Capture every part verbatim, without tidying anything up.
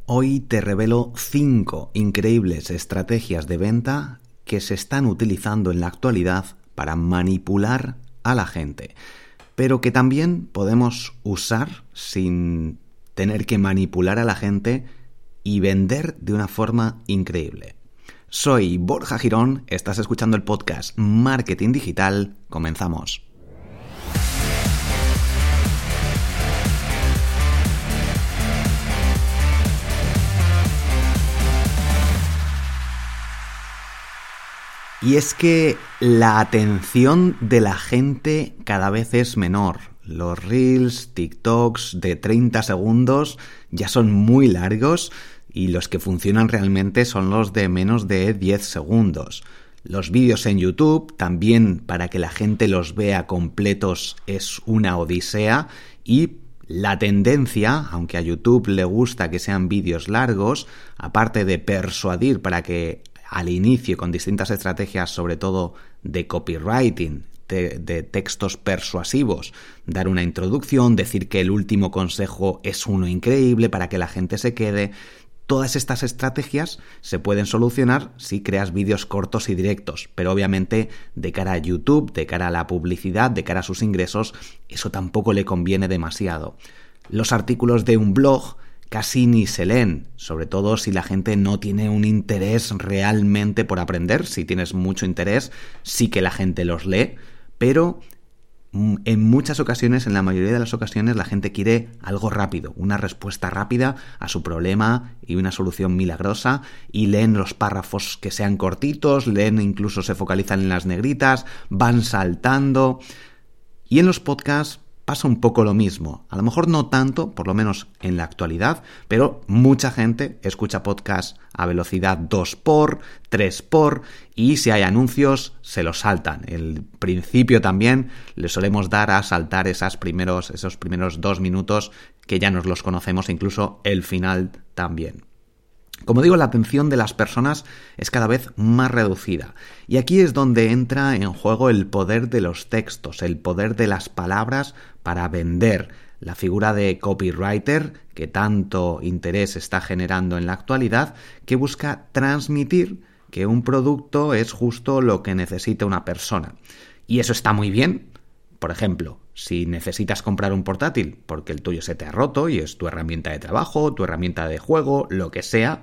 Hoy te revelo cinco increíbles estrategias de venta que se están utilizando en la actualidad para manipular a la gente, pero que también podemos usar sin tener que manipular a la gente y vender de una forma increíble. Soy Borja Girón, estás escuchando el podcast Marketing Digital, comenzamos. Y es que la atención de la gente cada vez es menor. Los Reels, TikToks de treinta segundos ya son muy largos y los que funcionan realmente son los de menos de diez segundos. Los vídeos en YouTube, también para que la gente los vea completos, es una odisea y la tendencia, aunque a YouTube le gusta que sean vídeos largos, aparte de persuadir para que al inicio con distintas estrategias, sobre todo de copywriting, de, de textos persuasivos, dar una introducción, decir que el último consejo es uno increíble para que la gente se quede. Todas estas estrategias se pueden solucionar si creas vídeos cortos y directos, pero obviamente de cara a YouTube, de cara a la publicidad, de cara a sus ingresos, eso tampoco le conviene demasiado. Los artículos de un blog casi ni se leen, sobre todo si la gente no tiene un interés realmente por aprender. Si tienes mucho interés, sí que la gente los lee, pero en muchas ocasiones, en la mayoría de las ocasiones, la gente quiere algo rápido, una respuesta rápida a su problema y una solución milagrosa, y leen los párrafos que sean cortitos, leen, incluso se focalizan en las negritas, van saltando. Y en los podcasts pasa un poco lo mismo, a lo mejor no tanto, por lo menos en la actualidad, pero mucha gente escucha podcasts a velocidad dos por, tres por, y si hay anuncios se los saltan. El principio también le solemos dar a saltar esas primeros, esos primeros dos minutos que ya nos los conocemos, incluso el final también. Como digo, la atención de las personas es cada vez más reducida. Y aquí es donde entra en juego el poder de los textos, el poder de las palabras para vender. La figura de copywriter, que tanto interés está generando en la actualidad, que busca transmitir que un producto es justo lo que necesita una persona. Y eso está muy bien. Por ejemplo, si necesitas comprar un portátil porque el tuyo se te ha roto y es tu herramienta de trabajo, tu herramienta de juego, lo que sea,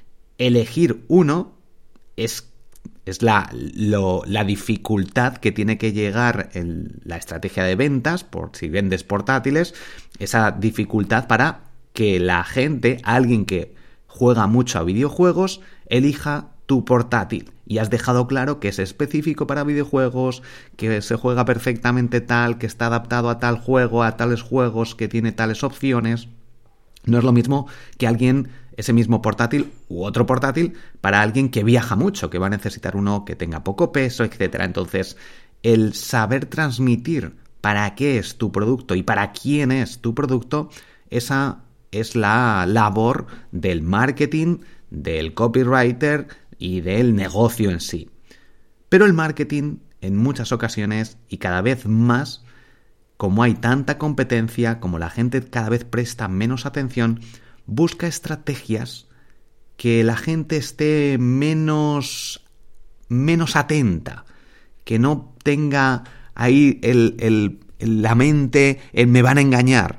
elegir uno es, es la, lo, la dificultad que tiene que llegar en la estrategia de ventas, por si vendes portátiles, esa dificultad para que la gente, alguien que juega mucho a videojuegos, elija tu portátil. Y has dejado claro que es específico para videojuegos, que se juega perfectamente tal, que está adaptado a tal juego, a tales juegos, que tiene tales opciones. No es lo mismo que alguien, ese mismo portátil u otro portátil, para alguien que viaja mucho, que va a necesitar uno que tenga poco peso, etcétera. Entonces, el saber transmitir para qué es tu producto y para quién es tu producto, esa es la labor del marketing, del copywriter y del negocio en sí. Pero el marketing, en muchas ocasiones y cada vez más, como hay tanta competencia, como la gente cada vez presta menos atención, busca estrategias que la gente esté menos, menos atenta, que no tenga ahí el, el, la mente, el me van a engañar.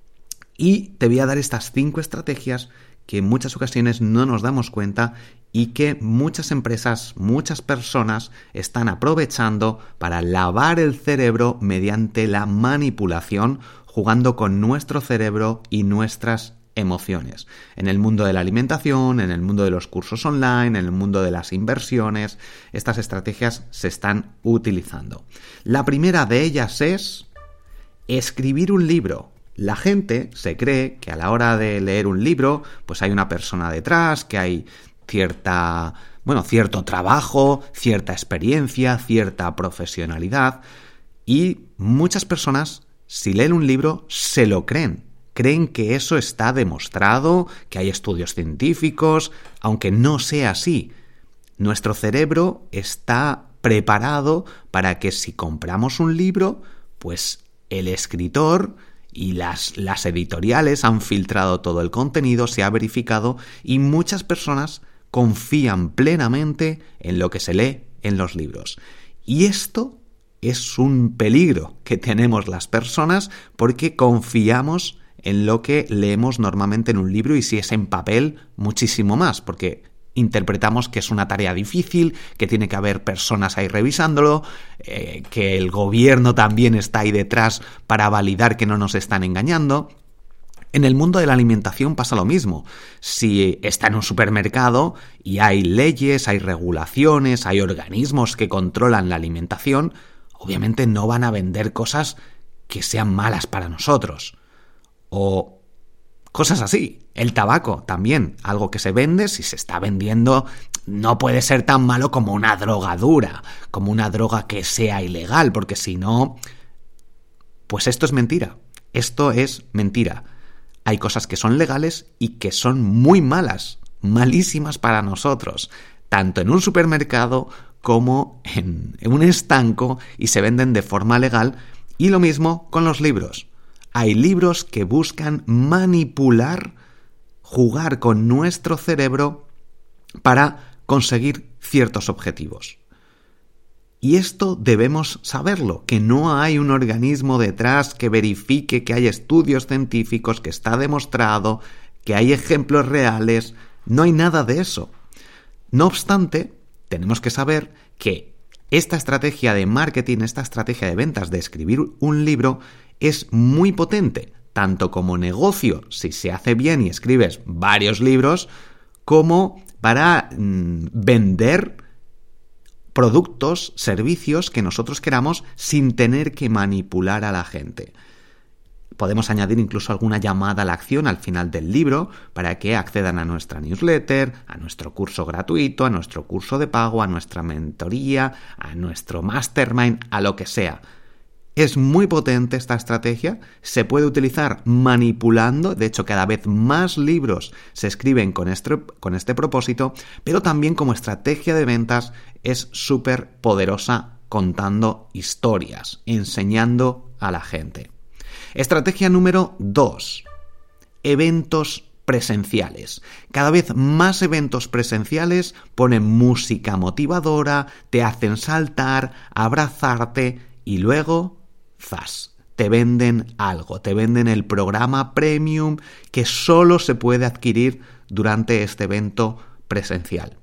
Y te voy a dar estas cinco estrategias que en muchas ocasiones no nos damos cuenta y que muchas empresas, muchas personas están aprovechando para lavar el cerebro mediante la manipulación, jugando con nuestro cerebro y nuestras emociones. En el mundo de la alimentación, en el mundo de los cursos online, en el mundo de las inversiones, estas estrategias se están utilizando. La primera de ellas es escribir un libro. La gente se cree que a la hora de leer un libro, pues hay una persona detrás, que hay cierta, bueno, cierto trabajo, cierta experiencia, cierta profesionalidad, y muchas personas, si leen un libro, se lo creen. Creen que eso está demostrado, que hay estudios científicos, aunque no sea así. Nuestro cerebro está preparado para que si compramos un libro, pues el escritor Y las, las editoriales han filtrado todo el contenido, se ha verificado y muchas personas confían plenamente en lo que se lee en los libros. Y esto es un peligro que tenemos las personas porque confiamos en lo que leemos normalmente en un libro y si es en papel, muchísimo más, porque interpretamos que es una tarea difícil, que tiene que haber personas ahí revisándolo, eh, que el gobierno también está ahí detrás para validar que no nos están engañando. En el mundo de la alimentación pasa lo mismo. Si está en un supermercado y hay leyes, hay regulaciones, hay organismos que controlan la alimentación, obviamente no van a vender cosas que sean malas para nosotros. O cosas así. El tabaco también, algo que se vende, si se está vendiendo, no puede ser tan malo como una droga dura, como una droga que sea ilegal, porque si no, pues esto es mentira. Esto es mentira. Hay cosas que son legales y que son muy malas, malísimas para nosotros, tanto en un supermercado como en un estanco y se venden de forma legal, y lo mismo con los libros. Hay libros que buscan manipular, jugar con nuestro cerebro para conseguir ciertos objetivos. Y esto debemos saberlo, que no hay un organismo detrás que verifique que hay estudios científicos, que está demostrado, que hay ejemplos reales, no hay nada de eso. No obstante, tenemos que saber que esta estrategia de marketing, esta estrategia de ventas de escribir un libro es muy potente, tanto como negocio, si se hace bien y escribes varios libros, como para mmm, vender productos, servicios que nosotros queramos sin tener que manipular a la gente. Podemos añadir incluso alguna llamada a la acción al final del libro para que accedan a nuestra newsletter, a nuestro curso gratuito, a nuestro curso de pago, a nuestra mentoría, a nuestro mastermind, a lo que sea. Es muy potente esta estrategia, se puede utilizar manipulando, de hecho cada vez más libros se escriben con este, con este propósito, pero también como estrategia de ventas es súper poderosa contando historias, enseñando a la gente. Estrategia número dos. Eventos presenciales. Cada vez más eventos presenciales ponen música motivadora, te hacen saltar, abrazarte y luego, ¡zas!, te venden algo, te venden el programa premium que solo se puede adquirir durante este evento presencial.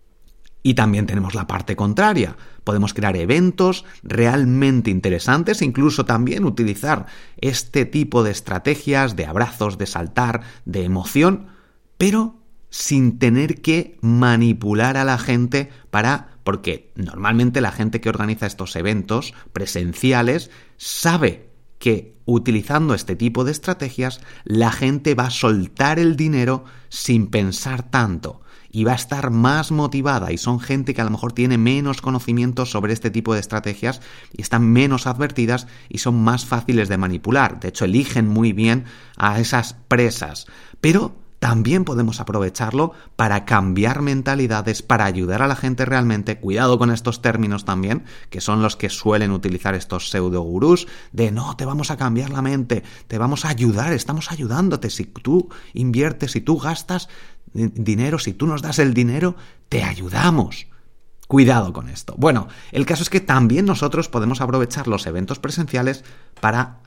Y también tenemos la parte contraria. Podemos crear eventos realmente interesantes, incluso también utilizar este tipo de estrategias de abrazos, de saltar, de emoción, pero sin tener que manipular a la gente para... Porque normalmente la gente que organiza estos eventos presenciales sabe que utilizando este tipo de estrategias la gente va a soltar el dinero sin pensar tanto. Y va a estar más motivada y son gente que a lo mejor tiene menos conocimientos sobre este tipo de estrategias y están menos advertidas y son más fáciles de manipular. De hecho, eligen muy bien a esas presas. Pero también podemos aprovecharlo para cambiar mentalidades, para ayudar a la gente realmente. Cuidado con estos términos también, que son los que suelen utilizar estos pseudo gurús, de no, te vamos a cambiar la mente, te vamos a ayudar, estamos ayudándote. Si tú inviertes, si tú gastas dinero, si tú nos das el dinero, te ayudamos. Cuidado con esto. Bueno, el caso es que también nosotros podemos aprovechar los eventos presenciales para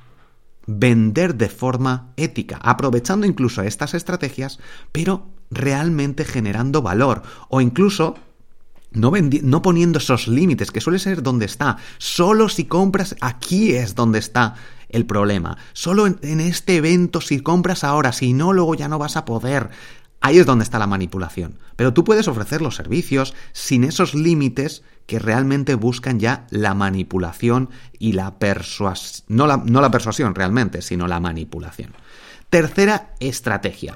vender de forma ética, aprovechando incluso estas estrategias, pero realmente generando valor, o incluso no, vendi- no poniendo esos límites, que suele ser donde está. Solo si compras, aquí es donde está el problema. Solo en, en este evento, si compras ahora, si no, luego ya no vas a poder. Ahí es donde está la manipulación. Pero tú puedes ofrecer los servicios sin esos límites que realmente buscan ya la manipulación y la persuasión. No la, no la persuasión realmente, sino la manipulación. Tercera estrategia.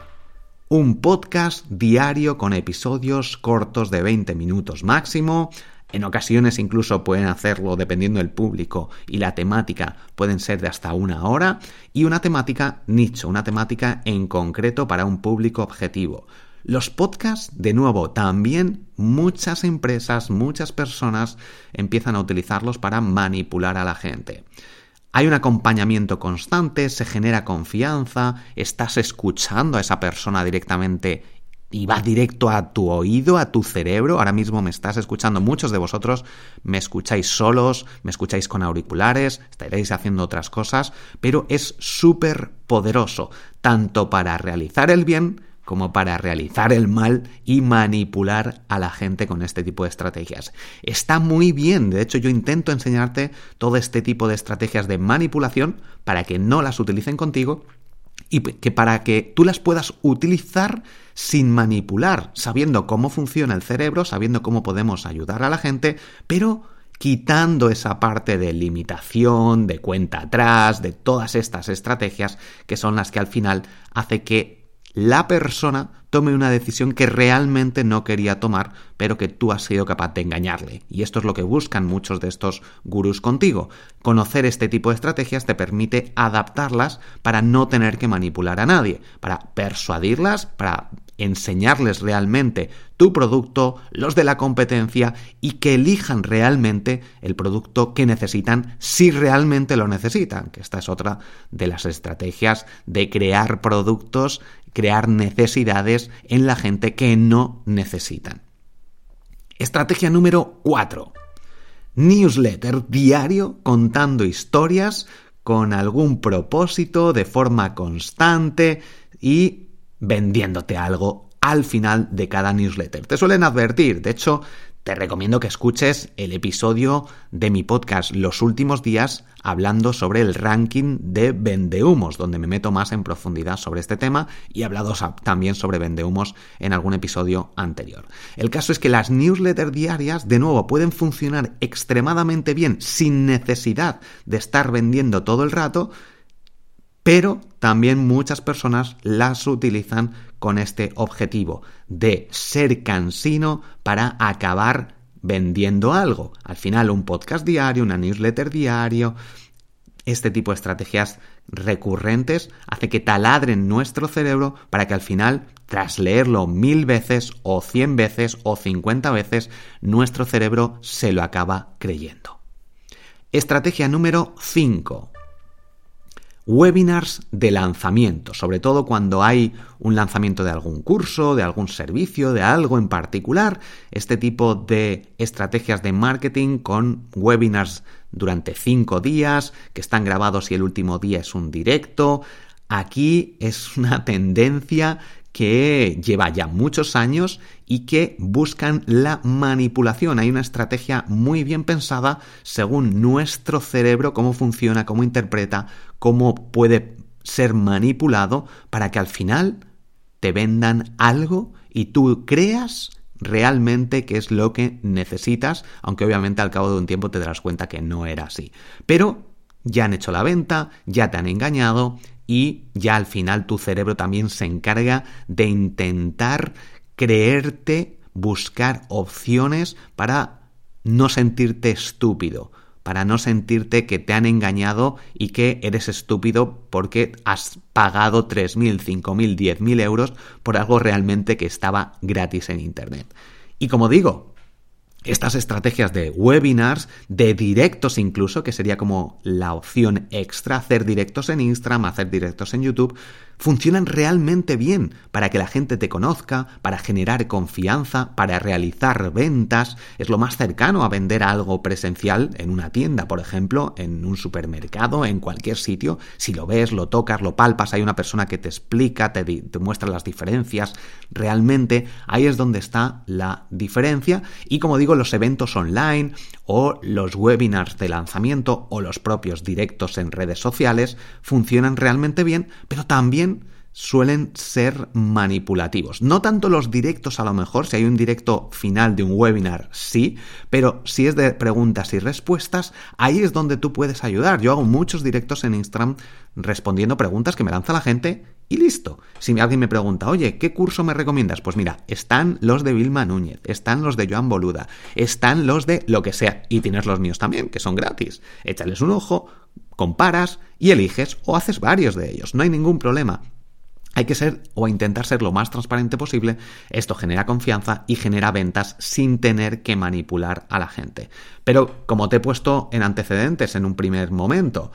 Un podcast diario con episodios cortos de veinte minutos máximo. En ocasiones incluso pueden hacerlo, dependiendo del público y la temática, pueden ser de hasta una hora, y una temática nicho, una temática en concreto para un público objetivo. Los podcasts, de nuevo, también muchas empresas, muchas personas empiezan a utilizarlos para manipular a la gente. hay un acompañamiento constante, se genera confianza, estás escuchando a esa persona directamente y va directo a tu oído, a tu cerebro. Ahora mismo me estás escuchando, muchos de vosotros me escucháis solos, me escucháis con auriculares, estaréis haciendo otras cosas, pero es súper poderoso, tanto para realizar el bien como para realizar el mal y manipular a la gente con este tipo de estrategias. Está muy bien, de hecho yo intento enseñarte todo este tipo de estrategias de manipulación para que no las utilicen contigo y que para que tú las puedas utilizar sin manipular, sabiendo cómo funciona el cerebro, sabiendo cómo podemos ayudar a la gente, pero quitando esa parte de limitación, de cuenta atrás, de todas estas estrategias que son las que al final hace que la persona tome una decisión que realmente no quería tomar, pero que tú has sido capaz de engañarle. Y esto es lo que buscan muchos de estos gurús contigo. Conocer este tipo de estrategias te permite adaptarlas para no tener que manipular a nadie, para persuadirlas, para enseñarles realmente tu producto, los de la competencia y que elijan realmente el producto que necesitan si realmente lo necesitan, que esta es otra de las estrategias de crear productos, crear necesidades en la gente que no necesitan. Estrategia número cuatro. Newsletter diario contando historias con algún propósito de forma constante y vendiéndote algo al final de cada newsletter. Te suelen advertir, de hecho, te recomiendo que escuches el episodio de mi podcast Los Últimos Días hablando sobre el ranking de vendehumos, donde me meto más en profundidad sobre este tema y he hablado también sobre vendehumos en algún episodio anterior. El caso es que las newsletters diarias, de nuevo, pueden funcionar extremadamente bien sin necesidad de estar vendiendo todo el rato, pero también muchas personas las utilizan con este objetivo de ser cansino para acabar vendiendo algo. Al final, un podcast diario, una newsletter diario, este tipo de estrategias recurrentes hace que taladren nuestro cerebro para que al final, tras leerlo mil veces o cien veces o cincuenta veces, nuestro cerebro se lo acaba creyendo. Estrategia número cinco. Webinars de lanzamiento, sobre todo cuando hay un lanzamiento de algún curso, de algún servicio, de algo en particular, este tipo de estrategias de marketing con webinars durante cinco días, que están grabados y el último día es un directo. Aquí es una tendencia que lleva ya muchos años y que buscan la manipulación. Hay una estrategia muy bien pensada según nuestro cerebro, cómo funciona, cómo interpreta, cómo puede ser manipulado para que al final te vendan algo y tú creas realmente qué es lo que necesitas, aunque obviamente al cabo de un tiempo te darás cuenta que no era así. Pero ya han hecho la venta, ya te han engañado y ya al final tu cerebro también se encarga de intentar creerte, buscar opciones para no sentirte estúpido, para no sentirte que te han engañado y que eres estúpido porque has pagado tres mil, cinco mil, diez mil euros por algo realmente que estaba gratis en Internet. Y como digo, estas estrategias de webinars, de directos incluso, que sería como la opción extra, hacer directos en Instagram, hacer directos en YouTube, funcionan realmente bien para que la gente te conozca, para generar confianza, para realizar ventas. Es lo más cercano a vender algo presencial en una tienda, por ejemplo, en un supermercado, en cualquier sitio. Si lo ves, lo tocas, lo palpas, hay una persona que te explica, te, te muestra las diferencias. Realmente ahí es donde está la diferencia. Y como digo, los eventos online o los webinars de lanzamiento o los propios directos en redes sociales funcionan realmente bien, pero también suelen ser manipulativos. No tanto los directos, a lo mejor, si hay un directo final de un webinar, sí, pero si es de preguntas y respuestas, ahí es donde tú puedes ayudar. Yo hago muchos directos en Instagram respondiendo preguntas que me lanza la gente y listo. Si alguien me pregunta, oye, ¿qué curso me recomiendas? Pues mira, están los de Vilma Núñez, están los de Joan Boluda, están los de lo que sea, y tienes los míos también, que son gratis. Échales un ojo, comparas y eliges o haces varios de ellos, no hay ningún problema. Hay que ser o intentar ser lo más transparente posible. Esto genera confianza y genera ventas sin tener que manipular a la gente. Pero como te he puesto en antecedentes en un primer momento,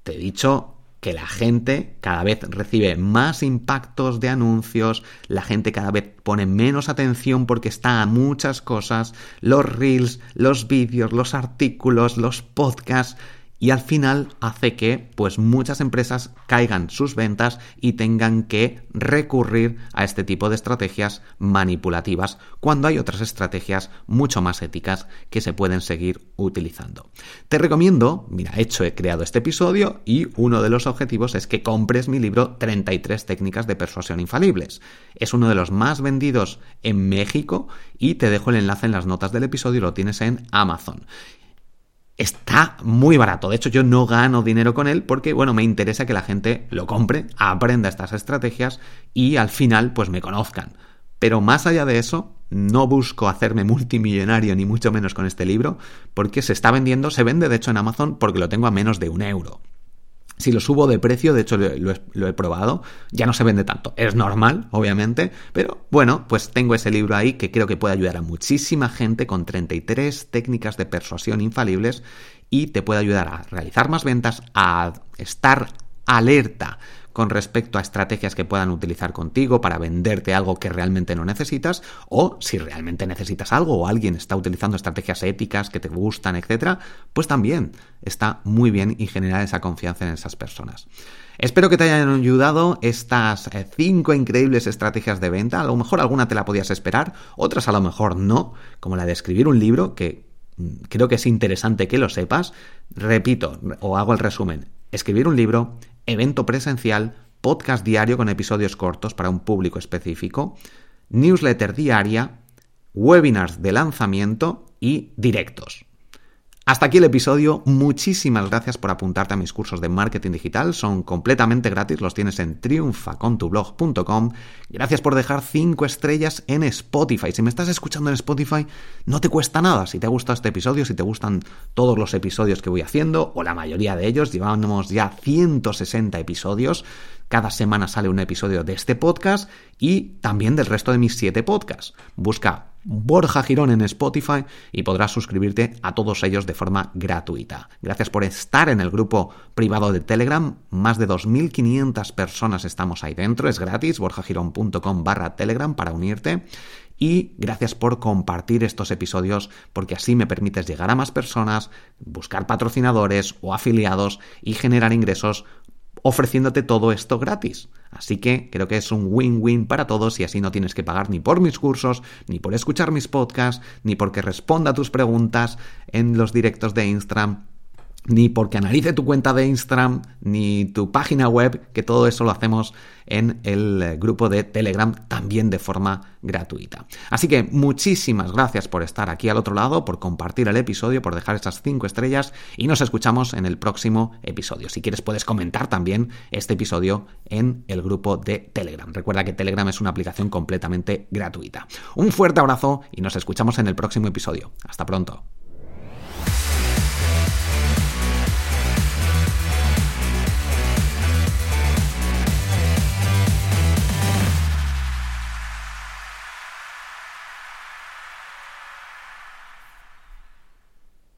te he dicho que la gente cada vez recibe más impactos de anuncios, la gente cada vez pone menos atención porque está a muchas cosas, los reels, los vídeos, los artículos, los podcasts, y al final hace que pues muchas empresas caigan sus ventas y tengan que recurrir a este tipo de estrategias manipulativas cuando hay otras estrategias mucho más éticas que se pueden seguir utilizando. Te recomiendo, mira, de hecho he creado este episodio y uno de los objetivos es que compres mi libro treinta y tres técnicas de persuasión infalibles. Es uno de los más vendidos en México y te dejo el enlace en las notas del episodio y lo tienes en Amazon. Está muy barato, de hecho yo no gano dinero con él porque, bueno, me interesa que la gente lo compre, aprenda estas estrategias y al final pues me conozcan. Pero más allá de eso, no busco hacerme multimillonario ni mucho menos con este libro porque se está vendiendo, se vende de hecho en Amazon porque lo tengo a menos de un euro. Si lo subo de precio, de hecho lo, lo, he, lo he probado, ya no se vende tanto. Es normal, obviamente, pero bueno, pues tengo ese libro ahí que creo que puede ayudar a muchísima gente con treinta y tres técnicas de persuasión infalibles y te puede ayudar a realizar más ventas, a estar alerta con respecto a estrategias que puedan utilizar contigo para venderte algo que realmente no necesitas, o si realmente necesitas algo o alguien está utilizando estrategias éticas que te gustan, etcétera, pues también está muy bien y generar esa confianza en esas personas. Espero que te hayan ayudado estas cinco increíbles estrategias de venta. A lo mejor alguna te la podías esperar, otras a lo mejor no, como la de escribir un libro, que creo que es interesante que lo sepas. Repito, o hago el resumen. Escribir un libro, evento presencial, podcast diario con episodios cortos para un público específico, newsletter diaria, webinars de lanzamiento y directos. Hasta aquí el episodio. Muchísimas gracias por apuntarte a mis cursos de marketing digital. Son completamente gratis, los tienes en triunfa con tu blog punto com. Gracias por dejar cinco estrellas en Spotify. Si me estás escuchando en Spotify, no te cuesta nada. Si te ha gustado este episodio, si te gustan todos los episodios que voy haciendo, o la mayoría de ellos, llevamos ya ciento sesenta episodios. Cada semana sale un episodio de este podcast y también del resto de mis siete podcasts. Busca Borja Girón en Spotify y podrás suscribirte a todos ellos de forma gratuita. Gracias por estar en el grupo privado de Telegram. Más de dos mil quinientas personas estamos ahí dentro. Es gratis, borjagirón punto com barra Telegram para unirte. Y gracias por compartir estos episodios porque así me permites llegar a más personas, buscar patrocinadores o afiliados y generar ingresos ofreciéndote todo esto gratis. Así que creo que es un win-win para todos y así no tienes que pagar ni por mis cursos, ni por escuchar mis podcasts, ni porque responda a tus preguntas en los directos de Instagram, ni porque analice tu cuenta de Instagram, ni tu página web, que todo eso lo hacemos en el grupo de Telegram también de forma gratuita. Así que muchísimas gracias por estar aquí al otro lado, por compartir el episodio, por dejar esas cinco estrellas y nos escuchamos en el próximo episodio. Si quieres puedes comentar también este episodio en el grupo de Telegram. Recuerda que Telegram es una aplicación completamente gratuita. Un fuerte abrazo y nos escuchamos en el próximo episodio. Hasta pronto.